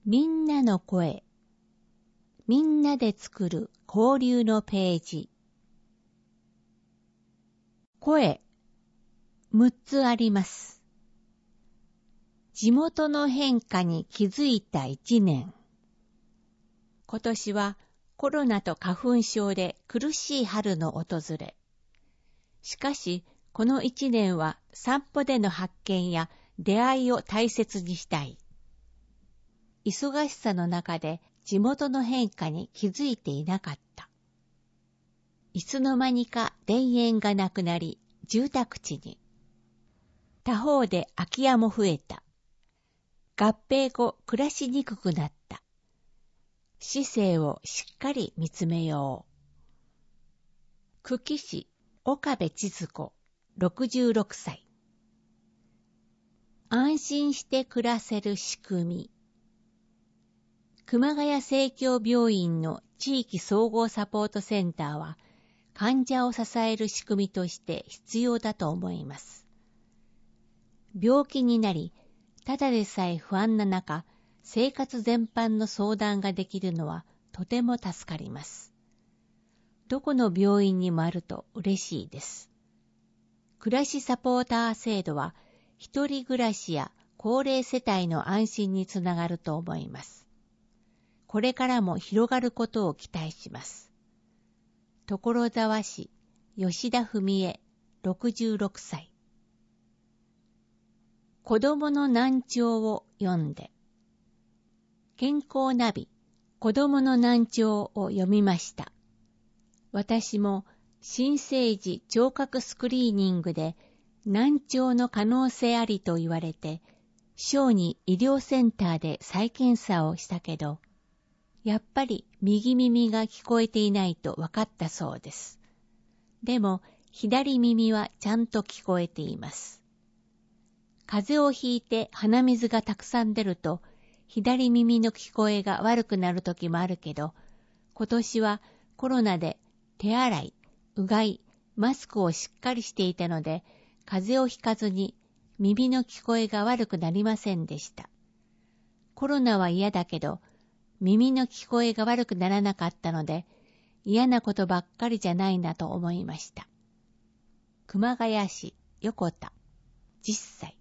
みんなの声。みんなで作る交流のページ。声、6つあります。地元の変化に気づいた1年。今年はコロナと花粉症で苦しい春の訪れ。しかし、この1年は散歩での発見や出会いを大切にしたい。忙しさの中で地元の変化に気づいていなかった。いつの間にか田園がなくなり、住宅地に。他方で空き家も増えた。合併後暮らしにくくなった。市政をしっかり見つめよう。久喜市岡部千鶴子66歳。安心して暮らせる仕組み。熊谷生協病院の地域総合サポートセンターは患者を支える仕組みとして必要だと思います。病気になり、ただでさえ不安な中、生活全般の相談ができるのはとても助かります。どこの病院にもあると嬉しいです。暮らしサポーター制度は、一人暮らしや高齢世帯の安心につながると思います。これからも広がることを期待します。所沢市吉田文江66歳。子供の難聴を読んで。健康ナビ子供の難聴を読みました。私も新生児聴覚スクリーニングで難聴の可能性ありと言われて、小児医療センターで再検査をしたけど、やっぱり右耳が聞こえていないと分かったそうです。でも左耳はちゃんと聞こえています。風邪をひいて鼻水がたくさん出ると、左耳の聞こえが悪くなる時もあるけど、今年はコロナで手洗い、うがい、マスクをしっかりしていたので、風邪をひかずに耳の聞こえが悪くなりませんでした。コロナは嫌だけど、耳の聞こえが悪くならなかったので、嫌なことばっかりじゃないなと思いました。熊谷市横田10歳。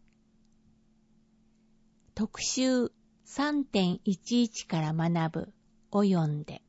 特集 3.11 から学ぶを読んで。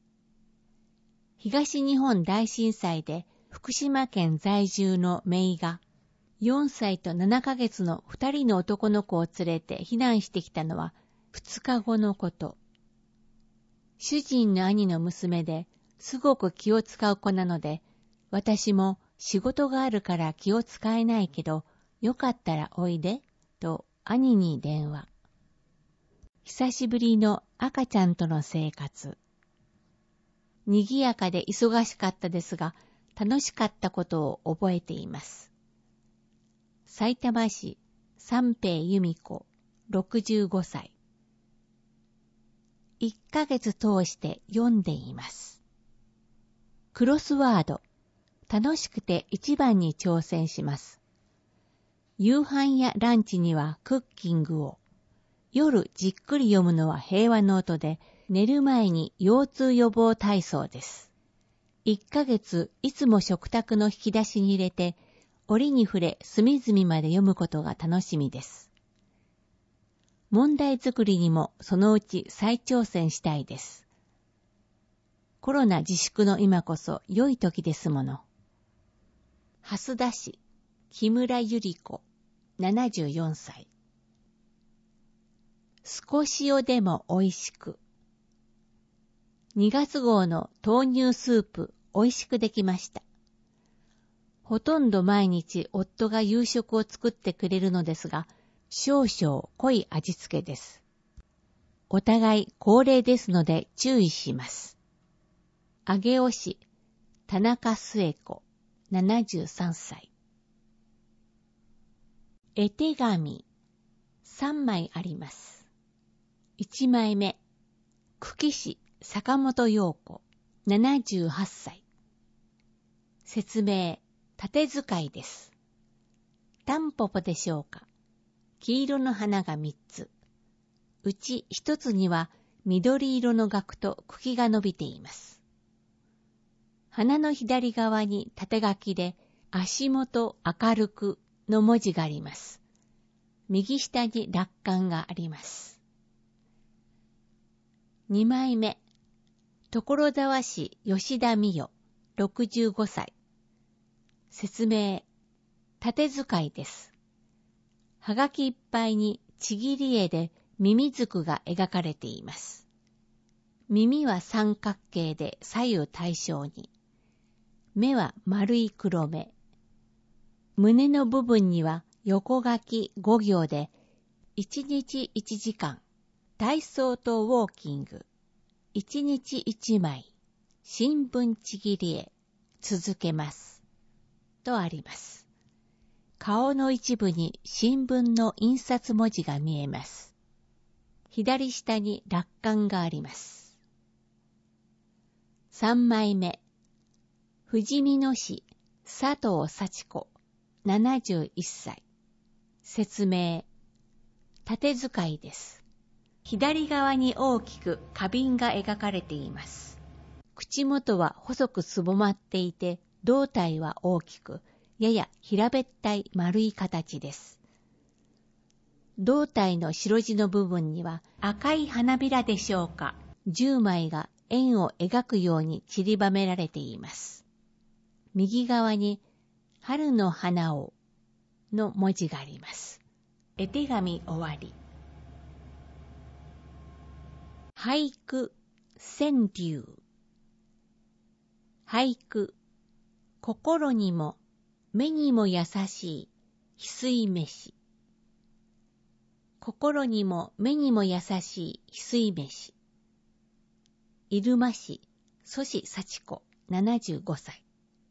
東日本大震災で福島県在住の姪が4歳と7ヶ月の2人の男の子を連れて避難してきたのは2日後のこと。主人の兄の娘ですごく気を使う子なので、私も仕事があるから気を使えないけど、よかったらおいで、と兄に電話。久しぶりの赤ちゃんとの生活。賑やかで忙しかったですが、楽しかったことを覚えています。さいたま市三平由美子65歳。1ヶ月通して読んでいます。クロスワード。楽しくて一番に挑戦します。夕飯やランチにはクッキングを。夜じっくり読むのは平和ノートで、寝る前に腰痛予防体操です。1ヶ月いつも食卓の引き出しに入れて、折に触れ隅々まで読むことが楽しみです。問題作りにもそのうち再挑戦したいです。コロナ自粛の今こそ良い時ですもの。蓮田市木村ゆり子74歳。少しおでもおいしく。2月号の豆乳スープおいしくできました。ほとんど毎日夫が夕食を作ってくれるのですが、少々濃い味付けです。お互い高齢ですので注意します。上尾市田中末子73歳。絵手紙3枚あります。1枚目、久喜市坂本陽子78歳。説明、縦使いです。タンポポでしょうか。黄色の花が3つ。 うち一つには緑色のガクと茎が伸びています。花の左側に縦書きで足元明るくの文字があります。右下に落款があります。2枚目、所沢市吉田美代、65歳。説明、縦使いです。はがきいっぱいにちぎり絵でミミズクが描かれています。耳は三角形で左右対称に。目は丸い黒目。胸の部分には横書き5行で、1日1時間、体操とウォーキング、1日1枚、新聞ちぎり絵、続けます。とあります。顔の一部に新聞の印刷文字が見えます。左下に落款があります。3枚目、富士見野市佐藤幸子、71歳。説明、縦使いです。左側に大きく花瓶が描かれています。口元は細くすぼまっていて、胴体は大きく、やや平べったい丸い形です。胴体の白地の部分には赤い花びらでしょうか、10枚が円を描くように散りばめられています。右側に春の花をの文字があります。絵手紙終わり。俳句、川柳。俳句、心にも目にも優しい翡翠飯。心にも目にも優しい翡翠飯。入間市蘇氏幸子、75歳。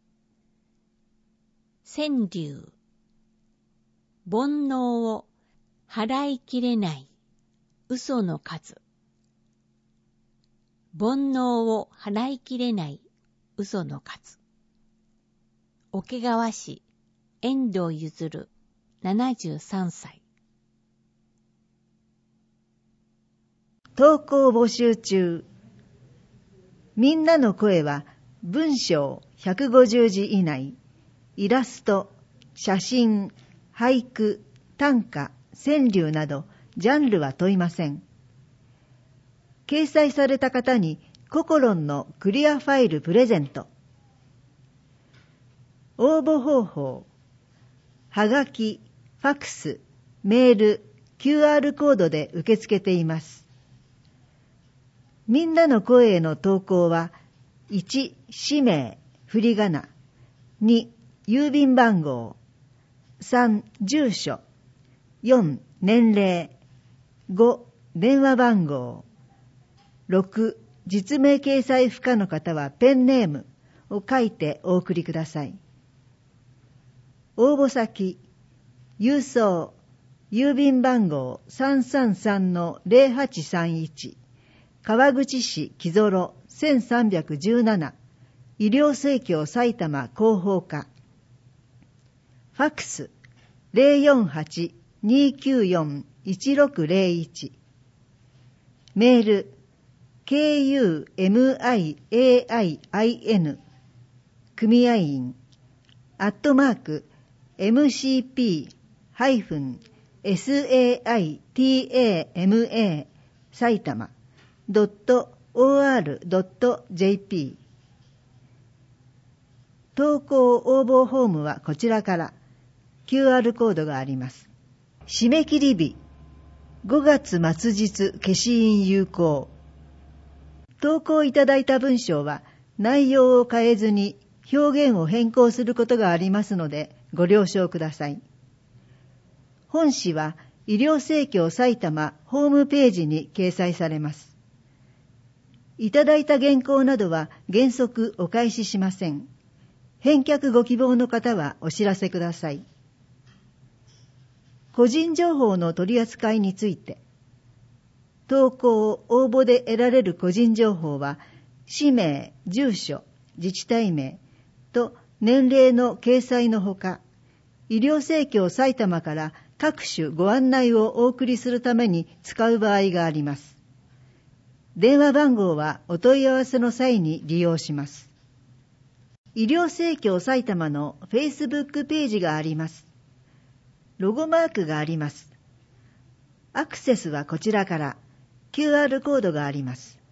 川柳、煩悩を払いきれない嘘の数。煩悩を払いきれない嘘の数。桶川市遠藤譲、73歳。 投稿募集中。みんなの声は文章150字以内、イラスト、写真、俳句、短歌、川柳などジャンルは問いません。掲載された方にココロンのクリアファイルプレゼント。応募方法、はがき、ファクス、メール、QR コードで受け付けています。みんなの声への投稿は、1、氏名、振り仮名、2、郵便番号、3、住所、4、年齢、5、電話番号、6、実名掲載不可の方はペンネームを書いてお送りください。応募先、郵送、郵便番号 333-0831、川口市木園1317、医療生協埼玉広報課。ファクス 048-294-1601。メール KUMIAIIN 組合員@mcp-saitama 埼玉.or.jp。 投稿応募フォームはこちらから QR コードがあります。締め切り日5月末日消印有効。投稿いただいた文章は内容を変えずに表現を変更することがありますのでご了承ください。本誌は医療生協埼玉ホームページに掲載されます。いただいた原稿などは原則お返ししません。返却ご希望の方はお知らせください。個人情報の取り扱いについて、投稿・応募で得られる個人情報は、氏名、住所、自治体名と年齢の掲載のほか、医療生協埼玉から各種ご案内をお送りするために使う場合があります。電話番号はお問い合わせの際に利用します。医療生協埼玉の Facebook ページがあります。ロゴマークがあります。アクセスはこちらから QR コードがあります。